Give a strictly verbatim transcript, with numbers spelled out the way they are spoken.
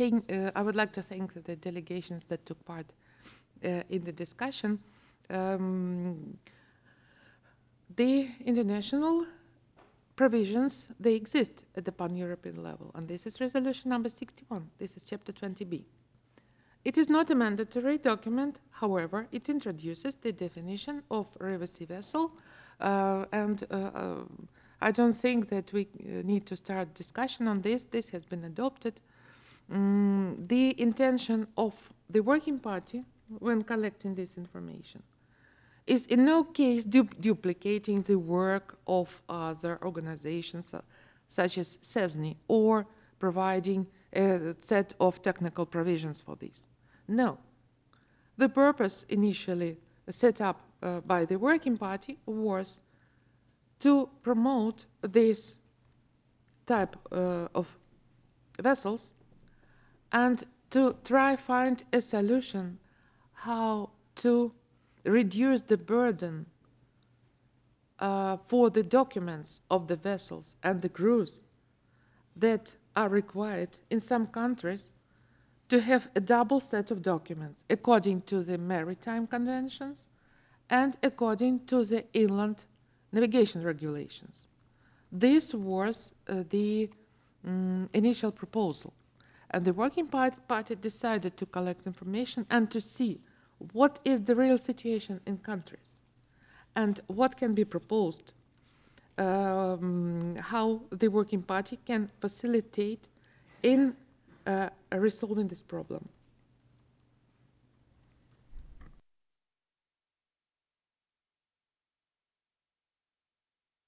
think, uh, I would like to thank the delegations that took part uh, in the discussion. Um, the international provisions, they exist at the pan-European level, and this is resolution number sixty-one. This is chapter twenty B. It is not a mandatory document, however, it introduces the definition of river sea vessel, uh, and uh, uh, I don't think that we uh, need to start discussion on this. This has been adopted. Mm, the intention of the working party when collecting this information is in no case du duplicating the work of other organizations uh, such as CESNI or providing a set of technical provisions for this. No. The purpose initially set up uh, by the Working Party was to promote this type uh, of vessels and to try find a solution how to reduce the burden uh, for the documents of the vessels and the crews that are required in some countries to have a double set of documents according to the maritime conventions and according to the inland navigation regulations. This was uh, the um, initial proposal. And the Working Party decided to collect information and to see what is the real situation in countries and what can be proposed, um, how the Working Party can facilitate in uh, resolving this problem.